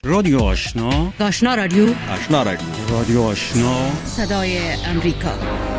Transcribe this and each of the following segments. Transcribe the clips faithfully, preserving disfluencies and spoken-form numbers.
رادیو آشنا، آشنا رادیو، آشنا رادیو، رادیو آشنا، صدای امریکا.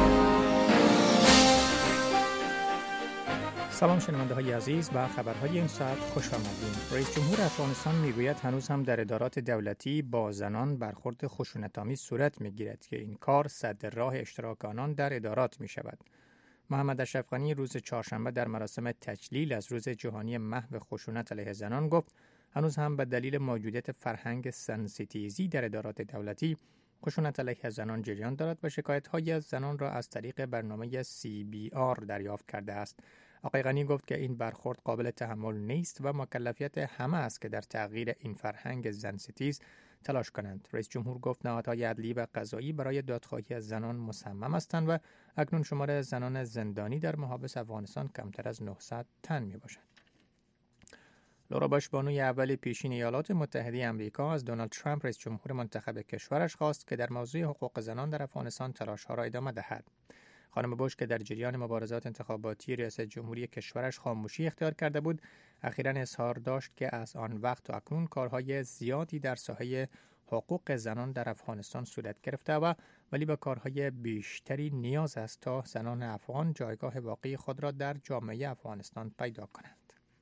سلام شنونده های عزیز، و خبرهای این ساعت خوش آمدید. رئیس جمهور افغانستان میگوید هنوز هم در ادارات دولتی با زنان برخورد خشونت‌آمیز صورت میگیرد که این کار سد راه اشتراک آنان در ادارات می شود. محمد اشرف غنی روز چهارشنبه در مراسم تجلیل از روز جهانی محو خشونت علیه زنان گفت هنوز هم به دلیل موجودیت فرهنگ سنسیتیزی در ادارات دولتی خشونت علیه زنان جریان دارد و شکایت‌های از زنان را از طریق برنامه سی بی آر دریافت کرده است. آقای غنی گفت که این برخورد قابل تحمل نیست و مکلفیت همه است که در تغییر این فرهنگ زنستیز تلاش کنند. رئیس جمهور گفت نهادهای عدلی و قضایی برای دادخواهی از زنان مصمم هستند و اکنون شمار زنان زندانی در محابس افغانستان کمتر از نهصد تن می باشد. لورا باش بانوی اول پیشین ایالات متحده آمریکا از دونالد ترامپ رئیس جمهور منتخب کشورش خواست که در موضوع حقوق زنان در افغانستان تلاش‌ها را ادامه دهد. خانم بوش که در جریان مبارزات انتخاباتی ریاست جمهوری کشورش خاموشی اختیار کرده بود، اخیراً اظهار داشت که از آن وقت تا اکنون کارهای زیادی در ساحه حقوق زنان در افغانستان صورت گرفته و ولی به کارهای بیشتری نیاز است تا زنان افغان جایگاه واقعی خود را در جامعه افغانستان پیدا کنند.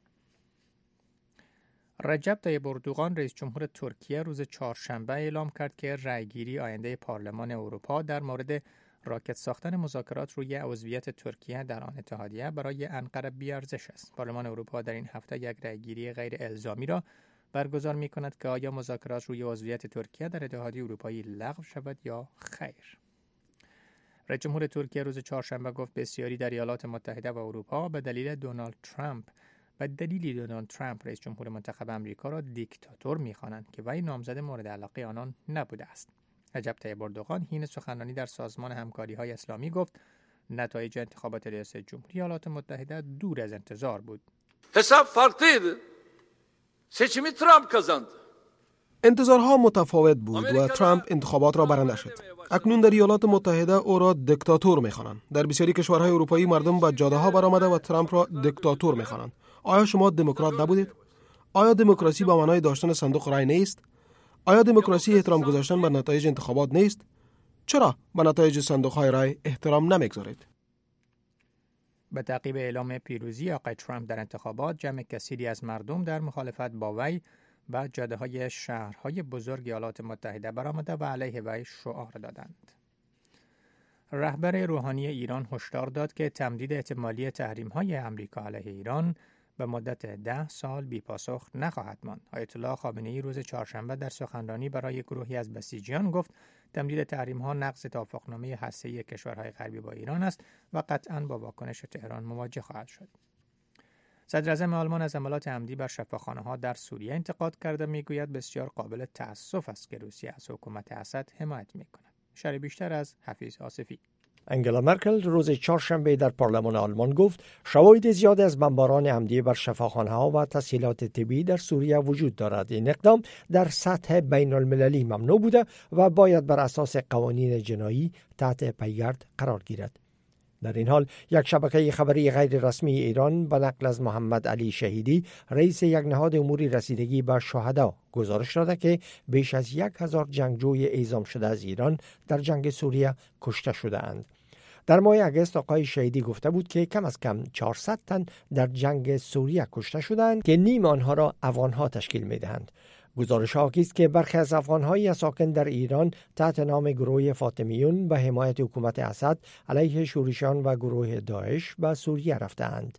رجب طیب اردوغان رئیس جمهور ترکیه روز چهارشنبه اعلام کرد که رأیگیری آینده پارلمان اروپا در مورد راکت ساختن مذاکرات روی عضویت ترکیه در آن اتحادیه برای انقره بی‌ارزش است. پارلمان اروپا در این هفته یک رأیگیری غیر الزامی را برگزار می کند که آیا مذاکرات روی عضویت ترکیه در اتحادیه اروپایی لغو شود یا خیر. رئیس جمهور ترکیه روز چهارشنبه گفت بسیاری در ایالات متحده و اروپا به دلیل دونالد ترامپ و دلیلی دونالد ترامپ رئیس جمهور منتخب آمریکا را دیکتاتور می‌خوانند که وی نامزد مورد علاقه آنان نبوده است. رجب طیب اردوغان حین سخنرانی در سازمان همکاری‌های اسلامی گفت نتایج انتخابات ریاست جمهوری ایالات متحده دور از انتظار بود. حساب farklıydı. Seçimi ترامپ kazandı. انتظارها متفاوت بود و ترامپ انتخابات را برنده شد. اکنون در ایالات متحده او را دیکتاتور می‌خوانند. در بسیاری کشورهای اروپایی مردم به جاده‌ها برآمده و ترامپ را دیکتاتور می‌خوانند. آیا شما دموکرات نبودید؟ آیا دموکراسی به معنای داشتن صندوق رای نیست؟ آیا دموکراسی احترام گذاشتن به نتایج انتخابات نیست؟ چرا به نتایج صندوق‌های رای احترام نمی‌گذارید؟ به تعقیب اعلام پیروزی آقای ترامپ در انتخابات، جمع کثیری از مردم در مخالفت با وی و جاده‌های شهرهای بزرگ ایالات متحده برآمده و علیه وی شعار دادند. رهبر روحانی ایران هشدار داد که تمدید احتمالی تحریم‌های آمریکا علیه ایران به مدت ده سال بی پاسخ نخواهد ماند. آیت الله خامنه‌ای روز چهارشنبه در سخنرانی برای گروهی از بسیجیان گفت تمدید تحریم‌ها نقض توافقنامه هسته‌ای کشورهای غربی با ایران است و قطعاً با واکنش تهران مواجه خواهد شد. صدراعظم آلمان از حملات عمدی بر شفاخانه‌ها در سوریه انتقاد کرده میگوید بسیار قابل تأسف است که روسیه از حکومت اسد حمایت می‌کند. شرح بیشتر از حفیظ آصفی. انگلا مرکل روز چهارشنبه در پارلمان آلمان گفت شواهد زیاد از بمباران عمدی بر شفاخانه‌ها و تسهیلات طبی در سوریه وجود دارد. این اقدام در سطح بین المللی ممنوع بوده و باید بر اساس قوانین جنایی تحت پیگرد قرار گیرد. در این حال یک شبکه خبری غیر رسمی ایران به نقل از محمد علی شهیدی رئیس یک نهاد امور رسیدگی به شهدا گزارش داده که بیش از یک هزار جنگجوی اعزام شده از ایران در جنگ سوریه کشته شده اند. در ماه اگست آقای شهیدی گفته بود که کم از کم چهارصد تن در جنگ سوریه کشته شدند که نیم آنها را افغان‌ها تشکیل می‌دهند. گزارش حاکی است که برخی از افغان‌های ساکن در ایران تحت نام گروه فاطمیون به حمایت حکومت اسد علیه شورشیان و گروه داعش به سوریه رفته‌اند.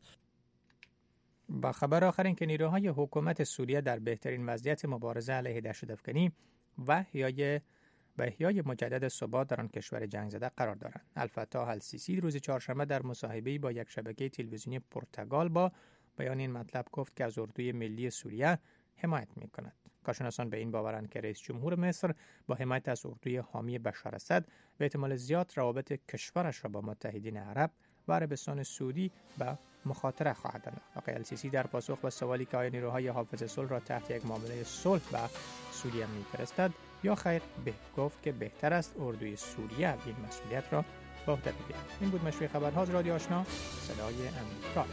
با خبر آخر این که نیروهای حکومت سوریه در بهترین وضعیت مبارزه علیه دهشت‌افکنی و احیای و احیای مجدد ثبات در آن کشور جنگ زده قرار دارند. الفتاح السیسی روز چهارشنبه در مصاحبه‌ای با یک شبکه تلویزیونی پرتغال با بیان این مطلب گفت که از اردوی ملی سوریه حمایت می‌کند. کارشناسان به این باورند که رئیس جمهور مصر با حمایت از اردوی حامی بشار اسد به احتمال زیاد روابط کشورش را با متحدین عرب و عربستان سعودی به مخاطره خواهد انداخت. آقای السیسی در پاسخ به سوالی که آیا نیروهای حافظ صلح را تحت یک معامله صلح به سوریه می‌فرستد یا خیر، به گفت که بهتر است اردوی سوریه این مسئولیت را به عهده بگیرد. این بود مشروع خبرها از رادیو آشنا صدای امریکا.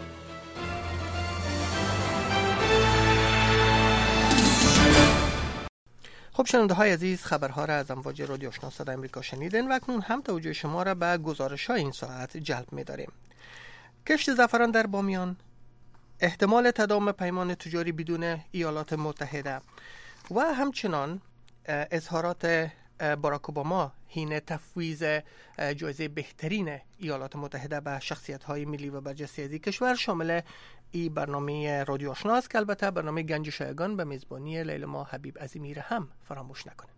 خب شنونده های عزیز، خبرها را از امواج رادیو آشنا صدای آمریکا شنیدین و اکنون هم توجه شما را به گزارش های این ساعت جلب می داریم. کشت زعفران در بامیان، احتمال تداوم پیمان تجاری بدون ایالات متحده و همچنان اظهارات باراک اوباما حین تفویض جایزه بهترین ایالات متحده به شخصیت‌های ملی و برجسته از کشور شامل این برنامه رادیو آشنا است که البته برنامه گنج شایگان به میزبانی لیلما حبیب عظیمی را هم فراموش نکنید.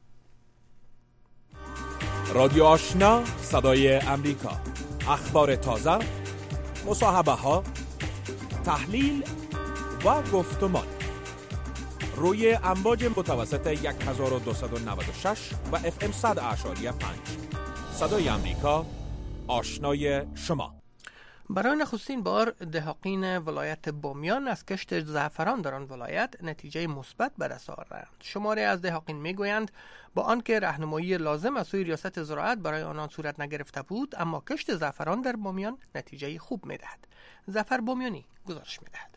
رادیو آشنا صدای امریکا، اخبار تازه، مصاحبه ها، تحلیل و گفتمان روی امواج متوسط هزار و دویست و نود و شش و اف ام صد اعشاری پنج. صدای امریکا، آشنای شما. برای نخستین بار دهاقین ولایت بامیان از کشت زعفران در آن ولایت نتیجه مثبت به دست آوردند. شماری از دهاقین میگویند با آنکه راهنمایی لازم از سوی ریاست زراعت برای آنان صورت نگرفته بود، اما کشت زعفران در بامیان نتیجه خوب میدهد. ظفر بامیانی گزارش میدهد.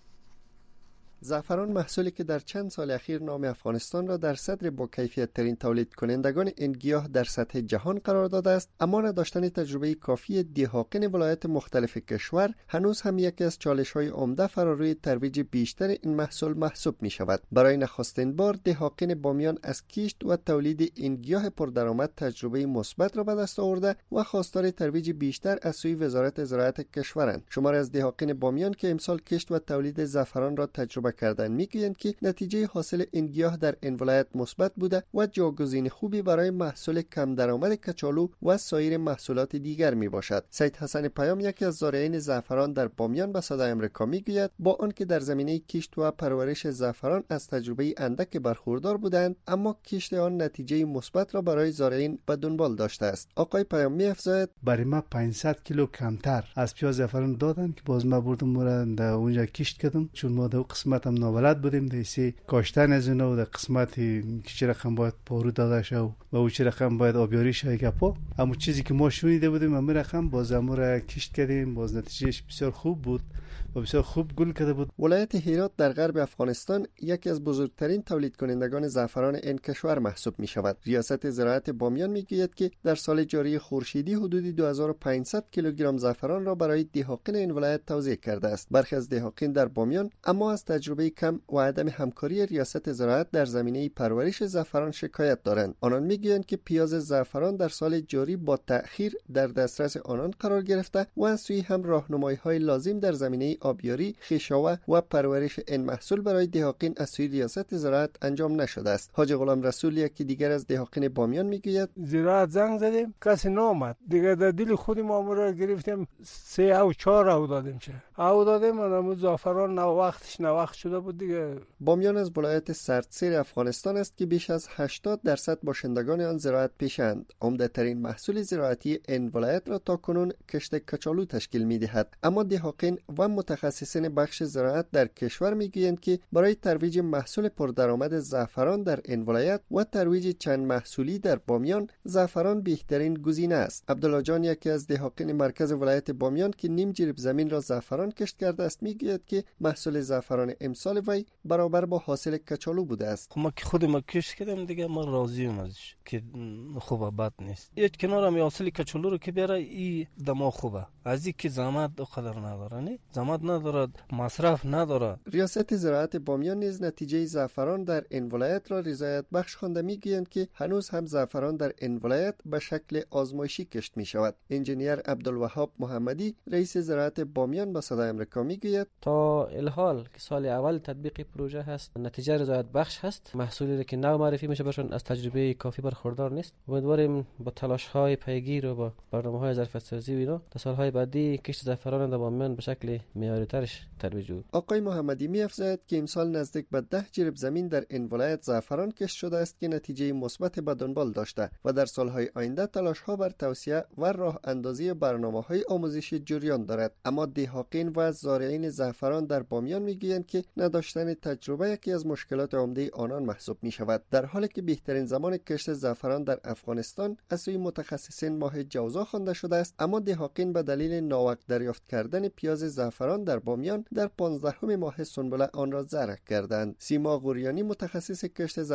زعفران محصولی که در چند سال اخیر نام افغانستان را در صدر با کیفیت ترین تولید کنندگان این گیاه در سطح جهان قرار داده است، اما نداشتن تجربه کافی دهاقین ولایت مختلف کشور هنوز هم یکی از چالش‌های عمده فراروی ترویج بیشتر این محصول محسوب می شود. برای نخستین بار دهاقین بامیان از کشت و تولید این گیاه پردرآمد تجربه مثبت را به دست آورده و خواستار ترویج بیشتر از سوی وزارت زراعت کشورند. شماری از دهاقین بامیان که امسال کشت و تولید زعفران را تجربه کردن میگویند که نتیجه حاصل این گیاه در این ولایت مثبت بوده و جاگزین خوبی برای محصول کم درآمد کچالو و سایر محصولات دیگر می باشد. سید حسن پیام یکی از زارعین زعفران در بامیان به صدای آمریکا میگوید با آنکه در زمینه کشت و پرورش زعفران از تجربه اندک برخوردار بودند، اما کشت آن نتیجه مثبت را برای زارعین به دنبال داشته است. آقای پیام می‌افزاید برای ما پانصد کیلو کمتر از پیاز زعفران دادن که باز ما بردم مورد در اونجا کشت کردم، چون ما در قسمت هم نابلد بودیم دیسی کاشتن از اون و در قسمتی که چه رقم باید پارو داده شو و او چه رقم باید آبیاری شوی گپا، اما چیزی که ما شنیده بودیم همین رقم باز امور کشت کردیم، باز نتیجهش بسیار خوب بود و بسیار خوب گل کرده بود. ولایت هرات در غرب افغانستان یکی از بزرگترین تولید کنندگان زعفران این کشور محسوب می شود. ریاست زراعت بامیان میگوید که در سال جاری خورشیدی حدود دو هزار و پانصد کیلوگرم زعفران را برای دهاقین این ولایت توزیع کرده است. برخی از دهاقین در بامیان اما از تجربه کم و عدم همکاری ریاست زراعت در زمینه پرورش زعفران شکایت دارند. آنان میگویند که پیاز زعفران در سال جاری با تأخیر در دسترس آنان قرار گرفته و از سوی هم راهنمایی‌های لازم در زمینه آبیاری، خیشاوه و پرورش این محصول برای دهاقین از سوی ریاست زراعت انجام نشده است. حاج غلام رسول یکی دیگر از دهاقین بامیان میگوید زراعت زنگ زدیم کسی نامد، دیگه در دل خود ما را گرفتیم، سه او چهار او دادیم، چه او دادیم اما زعفران نه وقتش نه وقت شده بود دیگه. بامیان از ولایت سردسیر افغانستان است که بیش از هشتاد درصد باشندگان آن زراعت پیشند. عمده ترین محصول زراعتی این ولایت را تا کنون کشت کچالو تشکیل می‌دهد، اما دهاقین و متخصصین بخش زراعت در کشور میگویند که برای ترویج محصول پردرآمد زعفران در این ولایت و ترویج چند محصولی در بامیان زعفران بهترین گزینه است. عبدالله جان یکی از دهاقین مرکز ولایت بامیان که نیم جریب زمین را زعفران کشت کرده است میگوید که محصول زعفران امسال وی برابر با حاصل کچالو بوده است. ما که خود ما کشت کردیم دیگه ما راضیم ازش که خوبه بد نیست. یک کنار هم حاصل کچالو رو که بیاره ای دما خوبه، از اینکه زحمت قدر نداره، نه زحمت نداره، مصرف نداره. ریاست زراعت بامیان نیز نتیجه زعفران در این ولایت را رضایت بخش خوانده میگویند که هنوز هم زعفران در این ولایت به شکل آزمایشی کشت می شود. انجینیر عبدالوهاب محمدی رئیس زراعت بامیان با صدای آمریکا میگوید تا الحال که سال اول تطبیق پروژه هست نتیجه رضایت بخش هست. محصولی که نو معرفی میشه برشون از تجربه کافی برخوردار نیست. امیدواریم با تلاش های پیگیر و با برنامه های ظرفیت‌سازی و اینا تا سالهای بعدی کشت زعفران در بامیان به شکل معیاری ترش ترویج بود. آقای محمدی می‌افزاید که امسال نزدیک به ده جریب زمین در این ولایت زعفران کشت شده است که نتیجه مثبت به دنبال داشته و در سالهای آینده تلاش‌ها بر توسعه و راه اندازی برنامه‌های آموزشی جریان دارد. اما دهاقین و زارعین زعفران در بامیان میگویند که نداشتن تجربه یکی از مشکلات عمده آنان محسوب می‌شود، در حالی که بهترین زمان کشت زعفران در افغانستان از سوی متخصصین ماه جوزا خوانده شده است، اما دهاقین به دلیل ناوقت دریافت کردن پیاز زعفران در بامیان در پانزدهم ماه سنبله آن را زرع کردند. سیما غوریانی متخصص کشت